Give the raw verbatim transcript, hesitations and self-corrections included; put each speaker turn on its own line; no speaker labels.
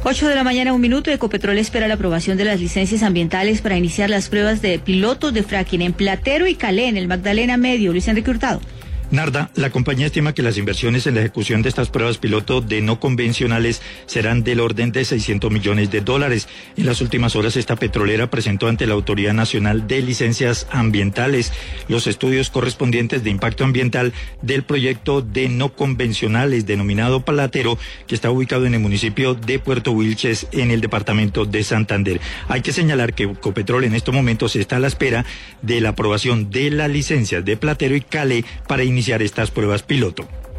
ocho de la mañana, un minuto. Ecopetrol espera la aprobación de las licencias ambientales para iniciar las pruebas de pilotos de fracking en Platero y Calé, en el Magdalena Medio. Luis Enrique Hurtado.
Narda, la compañía estima que las inversiones en la ejecución de estas pruebas piloto de no convencionales serán del orden de seiscientos millones de dólares. En las últimas horas, esta petrolera presentó ante la Autoridad Nacional de Licencias Ambientales los estudios correspondientes de impacto ambiental del proyecto de no convencionales denominado Platero, que está ubicado en el municipio de Puerto Wilches, en el departamento de Santander. Hay que señalar que Ecopetrol en estos momentos está a la espera de la aprobación de las licencias de Platero y Calé para iniciar estas pruebas piloto.